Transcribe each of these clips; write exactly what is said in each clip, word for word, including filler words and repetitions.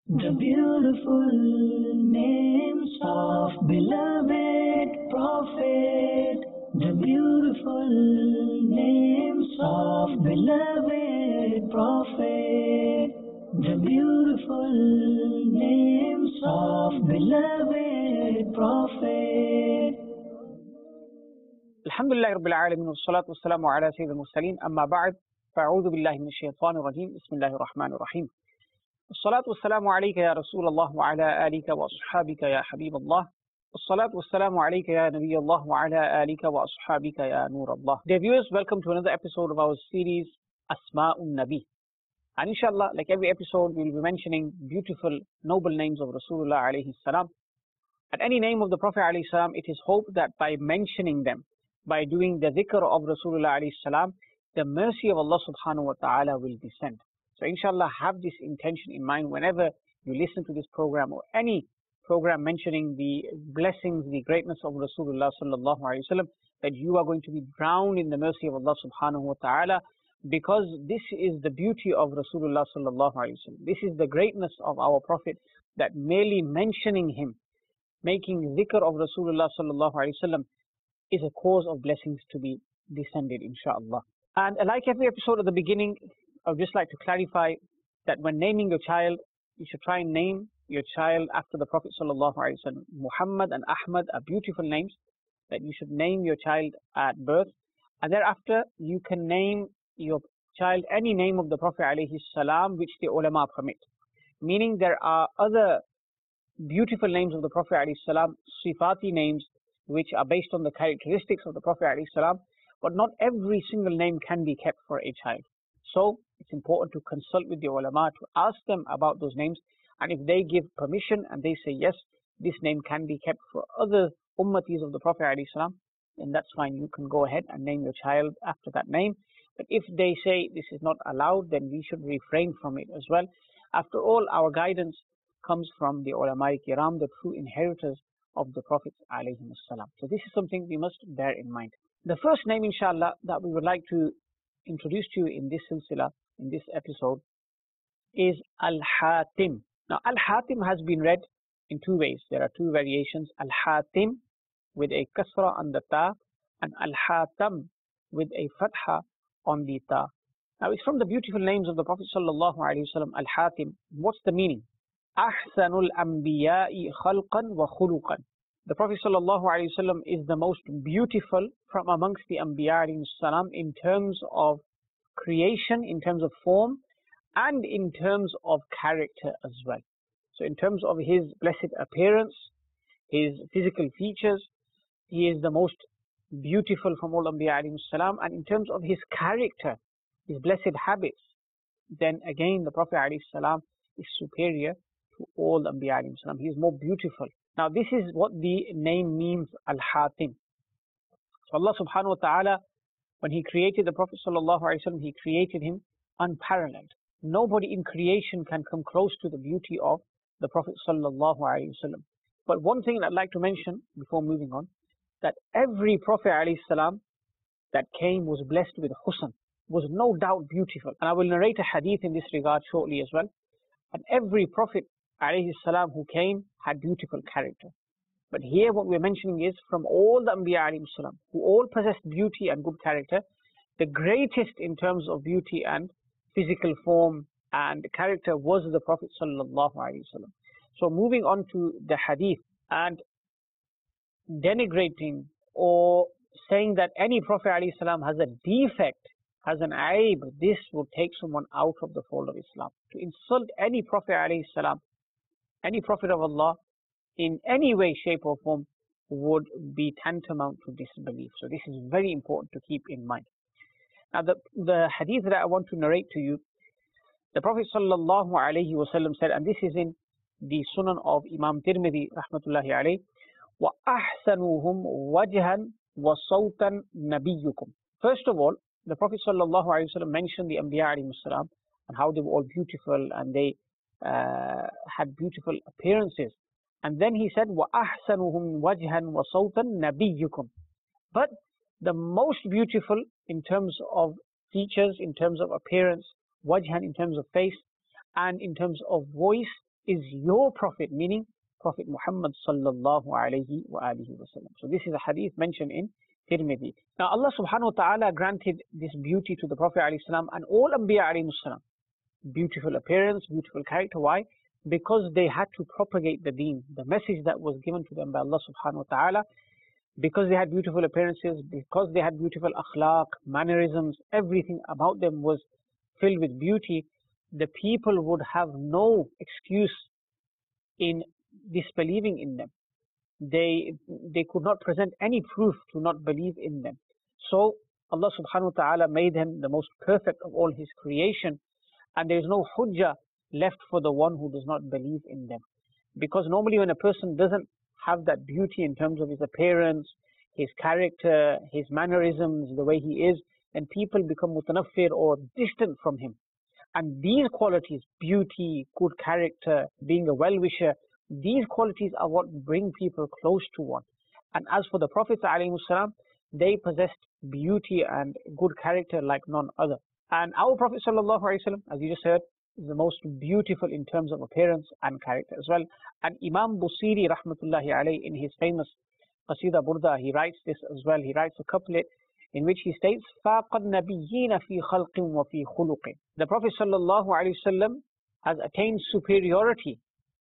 The beautiful names of beloved Prophet. The beautiful names of beloved Prophet. The beautiful names of beloved Prophet. Alhamdulillah Rabbil Alameen wassalatu wassalamu ala sayyidil mursaleen amma ba'd fa'udhu billahi minash shaitanir rajim bismillahir rahmanir rahim wassalatu wassalamu alayka ya Rasulullah wa ala alika wa ashabika ya Habiballah wassalatu wassalamu alayka ya Nabiyallah wa ala alika wa ashabika ya Nurallah. Dear viewers, welcome to another episode of our series Asma'un Nabi, and inshallah, like every episode, we will be mentioning beautiful noble names of Rasulullah alayhi salam. At any name of the Prophet alayhi salam, it is hoped that by mentioning them, by doing the dhikr of Rasulullah alayhi salam, the mercy of Allah subhanahu wa ta'ala will descend. So inshallah, have this intention in mind whenever you listen to this program or any program mentioning the blessings, the greatness of Rasulullah sallallahu alayhi wa sallam, that you are going to be drowned in the mercy of Allah subhanahu wa ta'ala, because this is the beauty of Rasulullah sallallahu alayhi wa sallam. This is the greatness of our Prophet, that merely mentioning him, making dhikr of Rasulullah sallallahu alayhi wa sallam, is a cause of blessings to be descended, inshaAllah. And like every episode at the beginning, I would just like to clarify that when naming your child, you should try and name your child after the Prophet sallallahu alaihi wasallam. Muhammad and Ahmad are beautiful names that you should name your child at birth, and thereafter you can name your child any name of the Prophet alayhi salam which the ulama permit. Meaning there are other beautiful names of the Prophet alayhi salam, sifati names, which are based on the characteristics of the Prophet ﷺ, but not every single name can be kept for a child. So it's important to consult with the ulama, to ask them about those names, and if they give permission and they say yes, this name can be kept for other ummatis of the Prophet ﷺ, then that's fine, you can go ahead and name your child after that name. But if they say this is not allowed, then we should refrain from it as well. After all, our guidance comes from the ulama kiram, the true inheritors of the Prophet alayhi salam. So this is something we must bear in mind. The first name, inshallah, that we would like to introduce to you in this silsila, in this episode, is Al-Hatim. Now, Al-Hatim has been read in two ways. There are two variations, Al-Hatim with a kasra on the ta, and Al-Hatam with a fatha on the ta. Now, it's from the beautiful names of the Prophet sallallahu alayhi wa sallam, Al-Hatim. What's the meaning? Ahsanul Anbiya'i khalqan wa khuluqan. The Prophet sallallahu alaihi wasallam is the most beautiful from amongst the Anbiya alayhi salam in terms of creation, in terms of form, and in terms of character as well. So in terms of his blessed appearance, his physical features, he is the most beautiful from all Anbiya alayhi salam, and in terms of his character, his blessed habits, then again the Prophet alayhi salam is superior to all the Anbiya alayhi salam. He is more beautiful. Now this is what the name means, Al-Hatim. So Allah subhanahu wa ta'ala, when He created the Prophet sallallahu alaihi wasallam, He created him unparalleled. Nobody in creation can come close to the beauty of the Prophet sallallahu alaihi wasallam. But one thing I'd like to mention before moving on, that every Prophet alayhi salam that came was blessed with husn, was no doubt beautiful. And I will narrate a hadith in this regard shortly as well. And every Prophet alayhi salam who came had beautiful character. But here what we're mentioning is from all the Anbiya alayhi salam, who all possessed beauty and good character, the greatest in terms of beauty and physical form and character was the Prophet sallallahu alayhi wasallam. So moving on to the hadith, and denigrating or saying that any Prophet alayhi salam has a defect, has an aib, this would take someone out of the fold of Islam. To insult any Prophet alayhi salam, any Prophet of Allah, in any way, shape or form, would be tantamount to disbelief. So this is very important to keep in mind. Now the, the hadith that I want to narrate to you, the Prophet sallallahu alayhi wasallam said, and this is in the Sunan of Imam Tirmidhi rahmatullahi alayhi, وَأَحْسَنُهُمْ وَجْهًا وَصَوْتًا نَبِيُّكُمْ. First of all, the Prophet sallallahu alayhi wasallam mentioned the Anbiya alayhi salam and how they were all beautiful and they uh, had beautiful appearances. And then he said, وَأَحْسَنُهُمْ وَجْهًا وَصَوْتًا نَبِيُّكُمْ. But the most beautiful in terms of features, in terms of appearance, wajhan in terms of face, and in terms of voice, is your Prophet, meaning Prophet Muhammad sallallahu alayhi wa alihi wasallam. So this is a hadith mentioned in Tirmidhi. Now Allah subhanahu wa ta'ala granted this beauty to the Prophet alayhi salam and all Anbiya alayhi salam. Beautiful appearance, beautiful character. Why? Because they had to propagate the deen, the message that was given to them by Allah subhanahu wa ta'ala. Because they had beautiful appearances, because they had beautiful akhlaq, mannerisms, everything about them was filled with beauty, the people would have no excuse in disbelieving in them. They they could not present any proof to not believe in them. So Allah subhanahu wa ta'ala made them the most perfect of all His creation, and there is no hujjah left for the one who does not believe in them. Because normally when a person doesn't have that beauty in terms of his appearance, his character, his mannerisms, the way he is, then people become mutanaffir or distant from him. And these qualities, beauty, good character, being a well-wisher, these qualities are what bring people close to one. And as for the Prophets ﷺ, they possessed beauty and good character like none other. And our Prophet ﷺ, as you just heard, is the most beautiful in terms of appearance and character as well. And Imam Busiri rahmatullahi alayhi, in his famous Qasida Burda, he writes this as well. He writes a couplet in which he states, فَاقَ النَّبِيِّينَ فِي خَلْقٍ وَفِي خُلُقٍ. The Prophet sallallahu alayhi wasallam has attained superiority,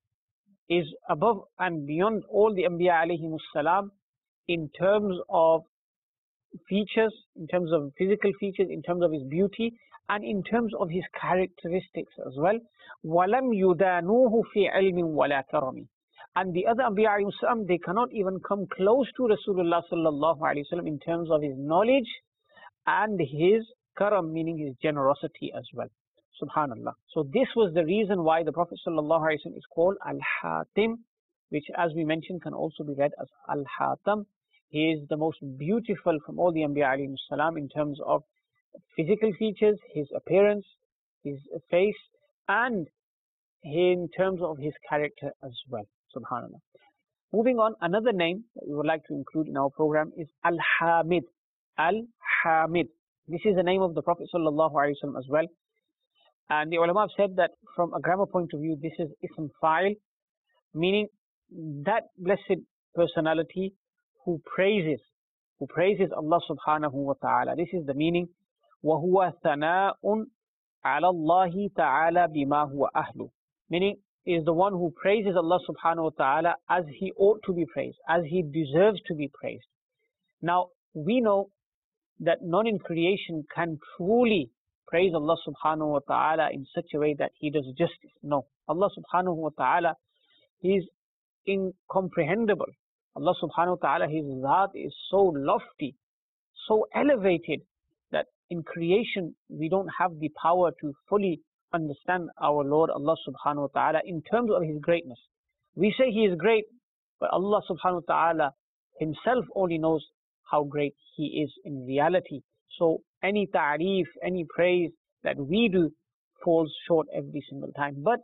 is above and beyond all the Anbiya alayhimus salam in terms of features, in terms of physical features, in terms of his beauty, and in terms of his characteristics as well. وَلَمْ يُدَانُوهُ فِي عِلْمٍ وَلَا كَرَمٍ. And the other Anbiya alayhimus salam, they cannot even come close to Rasulullah sallallahu alayhi wasallam in terms of his knowledge and his karam, meaning his generosity as well. Subhanallah. So this was the reason why the Prophet sallallahu alayhi wasallam is called Al-Hatim, which as we mentioned can also be read as Al-Hatam. He is the most beautiful from all the Anbiya alayhimus salam in terms of physical features, his appearance, his face, and in terms of his character as well. Subhanallah. Moving on, another name that we would like to include in our program is Al-Hamid. Al-Hamid. This is the name of the Prophet sallallahu alaihi wasallam as well. And the ulama have said that from a grammar point of view, this is ism fa'il, meaning that blessed personality who praises, who praises Allah subhanahu wa ta'ala. This is the meaning. وَهُوَ ثَنَاءٌ عَلَى اللَّهِ تَعَالَى بِمَا هُوَ أَهْلُ. Meaning, is the one who praises Allah subhanahu wa ta'ala as he ought to be praised, as he deserves to be praised. Now, we know that none in creation can truly praise Allah subhanahu wa ta'ala in such a way that he does justice. No. Allah subhanahu wa ta'ala is incomprehensible. Allah subhanahu wa ta'ala, his zat is so lofty, so elevated, that in creation we don't have the power to fully understand our Lord Allah subhanahu wa ta'ala in terms of his greatness. We say he is great, but Allah subhanahu wa ta'ala himself only knows how great he is in reality. So any ta'reef, any praise that we do falls short every single time. But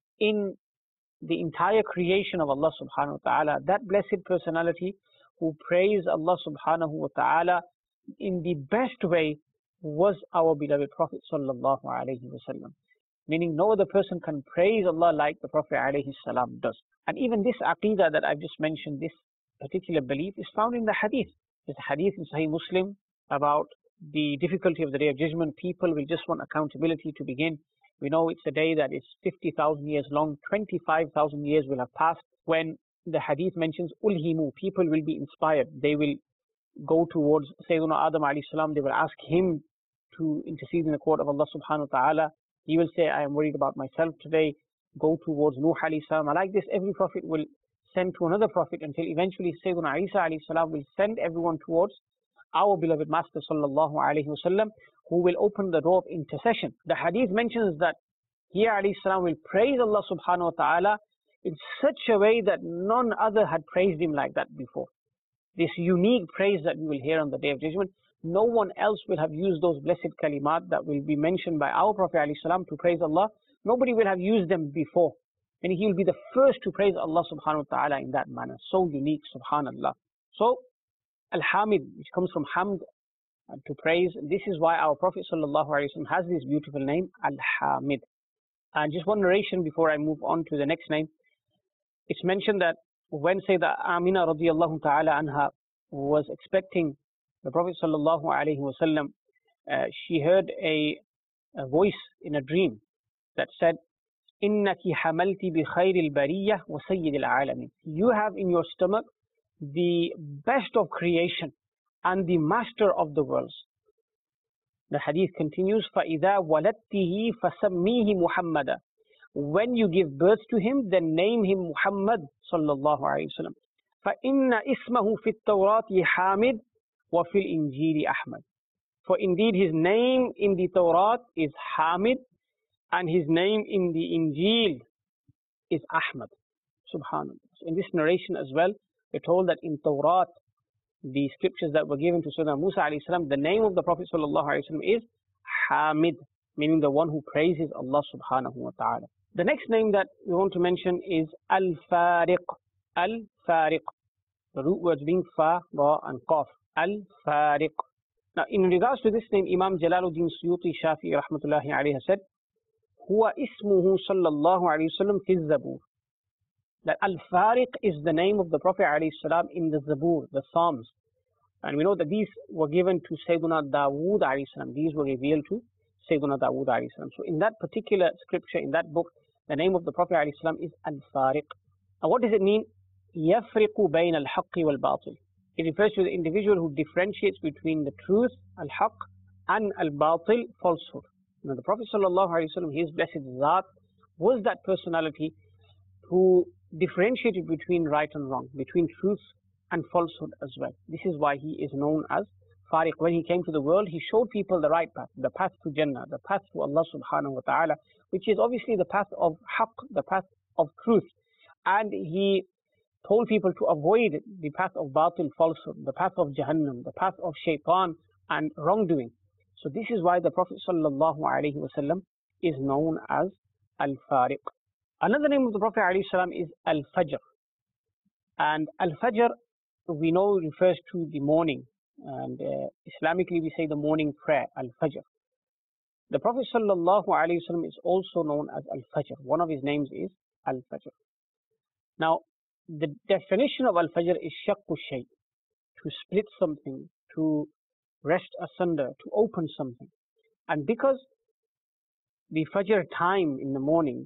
in the entire creation of Allah subhanahu wa ta'ala, that blessed personality who praised Allah subhanahu wa ta'ala in the best way was our beloved Prophet sallallahu alayhi wa sallam. Meaning no other person can praise Allah like the Prophet alayhi salam does. And even this aqidah that I've just mentioned, this particular belief is found in the hadith. There's a hadith in Sahih Muslim about the difficulty of the Day of Judgment. People will just want accountability to begin. We know it's a day that is fifty thousand years long, twenty-five thousand years will have passed. When the hadith mentions ulhimu, people will be inspired. They will go towards Sayyidina Adam alayhi salam. They will ask him to intercede in the court of Allah subhanahu wa ta'ala. He will say, I am worried about myself today. Go towards Nuh alayhi salam. Like this, every prophet will send to another prophet until eventually Sayyidina Isa alayhi salam will send everyone towards our beloved Master sallallahu alayhi wasallam, who will open the door of intercession. The hadith mentions that he alayhi salam will praise Allah subhanahu wa ta'ala in such a way that none other had praised him like that before. This unique praise that we will hear on the Day of Judgment, no one else will have used those blessed kalimat that will be mentioned by our Prophet alayhi salam to praise Allah. Nobody will have used them before. And he will be the first to praise Allah subhanahu wa ta'ala in that manner. So unique, subhanallah. So, Al-Hamid, which comes from Hamd, uh, to praise. This is why our Prophet sallallahu alaihi wasallam has this beautiful name, Al-Hamid. And just one narration before I move on to the next name. It's mentioned that when Sayyidah Amina radiallahu ta'ala anha was expecting the Prophet sallallahu alaihi wasallam, uh, she heard a, a voice in a dream that said, "Innaki hamalti bi khairil bariyah wa sayyidil alamin." You have in your stomach the best of creation and the master of the worlds. The hadith continues, فَإِذَا وَلَدْتِهِ فَسَمِّيهِ مُحَمَّدًا. When you give birth to him, then name him Muhammad sallallahu alayhi wa sallam. فَإِنَّ إِسْمَهُ فِي التَّوْرَاةِ حَامِدٌ وَفِي الْإِنْجِيلِ أَحْمَدٌ. For indeed his name in the Torah is Hamid, and his name in the Injil is Ahmad. Subhanallah. In this narration as well, we're told that in Torah, the scriptures that were given to Sayyidina Musa alayhi salam, the name of the Prophet sallallahu alayhi wa sallam is Hamid, meaning the one who praises Allah subhanahu wa ta'ala. The next name that we want to mention is Al-Fariq. Al-Fariq. The root words being Fa, Ra and Qaf. Al-Fariq. Now in regards to this name, Imam Jalaluddin Suyuti Shafi'i rahmatullahi alayhi said, Huwa ismuhu sallallahu alayhi wa sallam fi Zabur. That Al-Fariq is the name of the Prophet alayhi salam in the Zabur, the Psalms. And we know that these were given to Sayyiduna Dawood alayhi salam. These were revealed to Sayyiduna Dawood alayhi salam. So in that particular scripture, in that book, the name of the Prophet alayhi salam is Al-Fariq. And what does it mean? يَفْرِقُ بَيْنَ الْحَقِّ وَالْبَاطِلِ. It refers to the individual who differentiates between the truth, Al-Haqq, and Al-Batil, falsehood. Now the Prophet sallallahu alayhi wa sallam, his blessed Zat, was that personality who differentiated between right and wrong, between truth and falsehood as well. This is why he is known as Fariq. When he came to the world, he showed people the right path, the path to Jannah, the path to Allah subhanahu wa ta'ala, which is obviously the path of Haqq, the path of truth. And he told people to avoid the path of Batil, falsehood, the path of Jahannam, the path of Shaitan and wrongdoing. So this is why the Prophet sallallahu alayhi wa sallam is known as Al-Fariq. Another name of the Prophet alayhi salam is Al-Fajr. And Al-Fajr, we know, refers to the morning. And uh, Islamically, we say the morning prayer, Al-Fajr. The Prophet sallallahu alayhi wa sallam is also known as Al-Fajr. One of his names is Al-Fajr. Now, the definition of Al-Fajr is Shaqqu Shay, to split something, to wrest asunder, to open something. And because the Fajr time in the morning,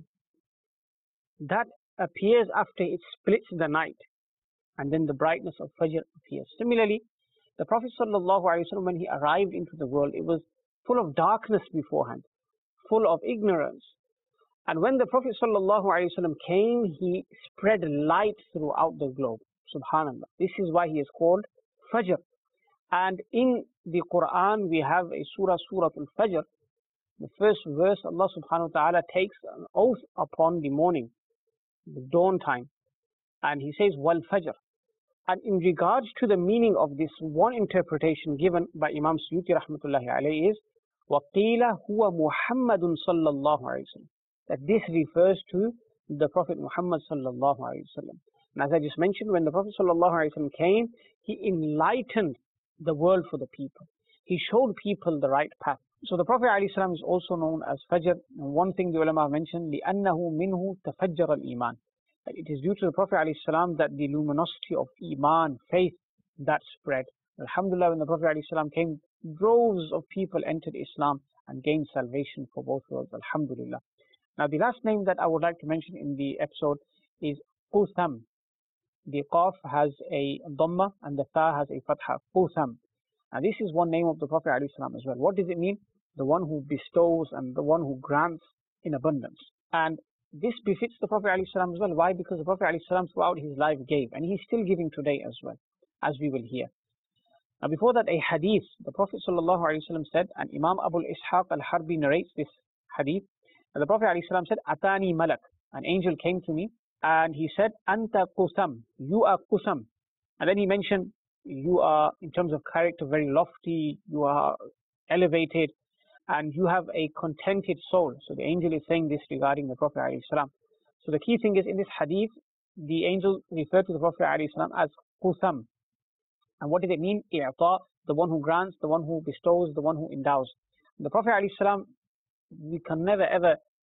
that appears after it splits the night, and then the brightness of Fajr appears. Similarly, the Prophet sallallahu alaihi wasallam, when he arrived into the world, it was full of darkness beforehand, full of ignorance. And when the Prophet sallallahu alaihi wasallam came, he spread light throughout the globe. Subhanallah. This is why he is called Fajr. And in the Quran, we have a surah, Surah Al-Fajr. The first verse, Allah subhanahu wa ta'ala takes an oath upon the morning, the dawn time. And he says, Wal Fajr. And in regards to the meaning of this, one interpretation given by Imam Suyuti rahmatullahi alayhi is, وَقِيلَ هُوَ مُحَمَّدٌ صَلَّى اللَّهُ عَلَيْهِ وسلم. That this refers to the Prophet Muhammad sallallahu alayhi wasallam. And as I just mentioned, when the Prophet sallallahu alayhi wasallam came, he enlightened the world for the people. He showed people the right path. So the Prophet alayhi salam is also known as Fajr. And one thing the ulama mentioned, لِأَنَّهُ مِنْهُ تَفَجَّرَ الْإِيمَانِ. That it is due to the Prophet alayhi salam that the luminosity of Iman, faith, that spread. Alhamdulillah, when the Prophet alayhi salam came, droves of people entered Islam and gained salvation for both worlds. Alhamdulillah. Now the last name that I would like to mention in the episode is Qutham. The Qaf has a Dhamma and the Ta has a Fatha. Qutham. Now this is one name of the Prophet alayhi salam as well. What does it mean? The one who bestows and the one who grants in abundance. And this befits the Prophet alayhi salam as well. Why? Because the Prophet alayhi salam throughout his life gave, and he's still giving today as well, as we will hear. Now before that, a hadith, the Prophet sallallahu alayhi wa sallam said, and Imam Abu Ishaq al-Harbi narrates this hadith, and the Prophet alayhi salam said, Atani Malak, an angel came to me, and he said, Anta Qutham, you are Qutham. And then he mentioned, you are, in terms of character, very lofty, you are elevated, and you have a contented soul. So the angel is saying this regarding the Prophet alayhi salam. So the key thing is, in this hadith, the angel referred to the Prophet alayhi salam as Qutham. And what does it mean? I'ta, the one who grants, the one who bestows, the one who endows. The Prophet alayhi salam, we can never ever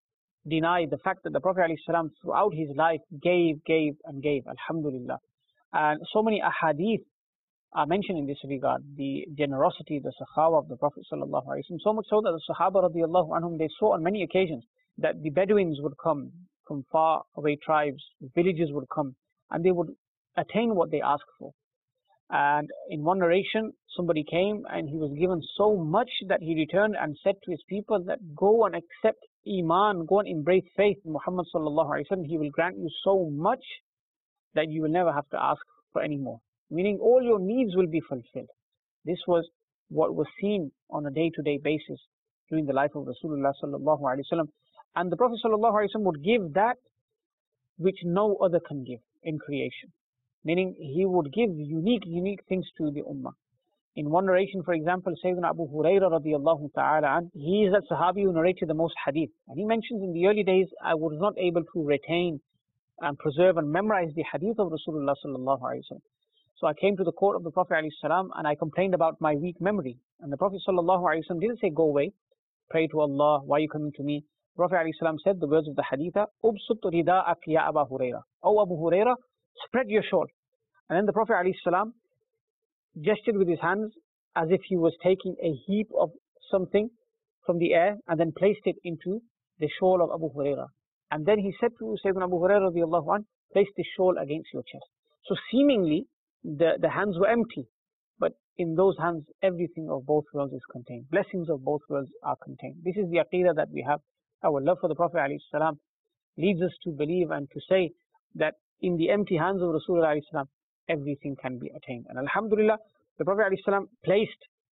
deny the fact that the Prophet ﷺ throughout his life gave, gave and gave, alhamdulillah. And so many ahadith are mentioned in this regard, the generosity, the sakhawa of the Prophet sallallahu alaihi wasallam. So much so that the Sahaba radiallahu anhum, they saw on many occasions that the Bedouins would come from far away tribes, villages would come, and they would attain what they asked for. And in one narration, somebody came and he was given so much that he returned and said to his people that go and accept Iman, go and embrace faith in Muhammad sallallahu alaihi wasallam. He will grant you so much that you will never have to ask for any more. Meaning all your needs will be fulfilled. This was what was seen on a day-to-day basis during the life of Rasulullah sallallahu alaihi wasallam. And the Prophet sallallahu alaihi wasallam would give that which no other can give in creation. Meaning he would give unique, unique things to the ummah. In one narration, for example, Sayyidina Abu Huraira radiallahu ta'ala an, he is that Sahabi who narrated the most hadith. And he mentions in the early days, I was not able to retain and preserve and memorize the hadith of Rasulullah sallallahu alaihi wasallam. So I came to the court of the Prophet alayhi salam and I complained about my weak memory. And the Prophet sallallahu alaihi wasallam didn't say, go away, pray to Allah, why are you coming to me? The Prophet alayhi salam said the words of the hadith, Ubsut rida'ak ya Abu Huraira. Oh Abu Huraira, spread your shawl. And then the Prophet alayhi salam gestured with his hands as if he was taking a heap of something from the air and then placed it into the shawl of Abu Huraira. And then he said to Sayyidina Abu Huraira radiallahu anhu, place the shawl against your chest. So seemingly, the, the hands were empty. But in those hands, everything of both worlds is contained. Blessings of both worlds are contained. This is the aqidah that we have. Our love for the Prophet ﷺ leads us to believe and to say that in the empty hands of Rasulullah ﷺ, everything can be attained. And alhamdulillah, the Prophet ﷺ placed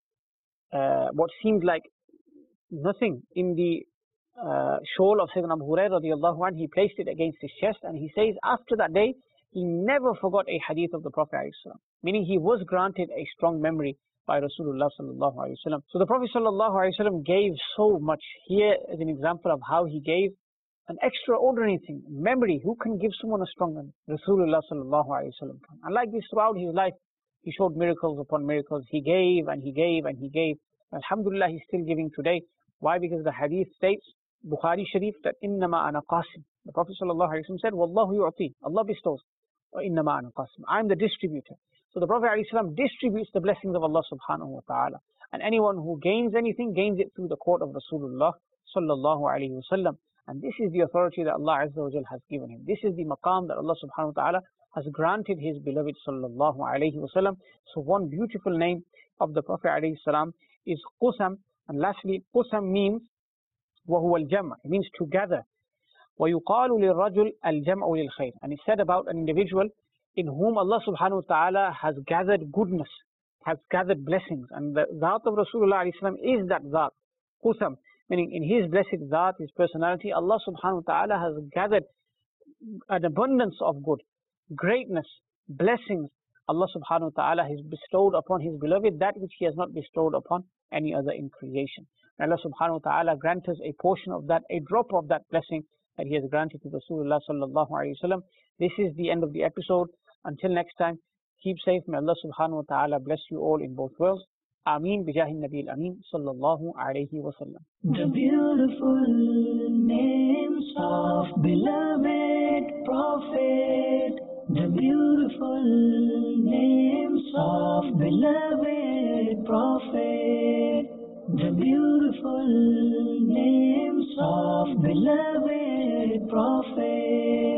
uh, what seemed like nothing in the uh, shawl of Sayyidina Abu Hurairah radiallahu anhu. He placed it against his chest, and he says after that day, he never forgot a hadith of the Prophet ﷺ, meaning he was granted a strong memory by Rasulullah sallallahu alaihi wasallam. So the Prophet sallallahu alaihi wasallam gave so much. Here is an example of how he gave an extraordinary thing, memory. Who can give someone a strong memory? Rasulullah sallallahu alaihi wasallam. And like this throughout his life, he showed miracles upon miracles. He gave and he gave and he gave. Alhamdulillah, he's still giving today. Why? Because the hadith states, Bukhari Sharif, that innama ana qasim. The Prophet sallallahu alaihi wasallam said, Wallahu yu'ti. Allah bestows. Innama ana qasim. I am the distributor. So the Prophet ﷺ distributes the blessings of Allah subhanahu wa ta'ala. And anyone who gains anything, gains it through the court of Rasulullah sallallahu alayhi wa sallam. And this is the authority that Allah Azza wa Jal has given him. This is the maqam that Allah subhanahu wa ta'ala has granted his beloved sallallahu alayhi wa sallam. So one beautiful name of the Prophet alayhi salam is Qusam. And lastly, Qusam means وَهُوَ الْجَمْعِ. It means to gather. وَيُقَالُ لِلرَّجُلِ الْجَمْعُ لِلْخَيْرِ. And it's said about an individual in whom Allah subhanahu wa ta'ala has gathered goodness, has gathered blessings. And the Zat of Rasulullah is that Zat, Qusam, meaning in his blessed Zat, his personality, Allah subhanahu wa ta'ala has gathered an abundance of good, greatness, blessings. Allah subhanahu wa ta'ala has bestowed upon his beloved that which he has not bestowed upon any other in creation. And Allah subhanahu wa ta'ala grant us a portion of that, a drop of that blessing that he has granted to Rasulullah sallallahu alayhi wa sallam. This is the end of the episode. Until next time, keep safe. May Allah subhanahu wa ta'ala bless you all in both worlds. Ameen bijahi Nabil Ameen sallallahu alayhi wa sallam. The beautiful names of beloved Prophet. The beautiful names of beloved Prophet. The beautiful names of beloved Prophet.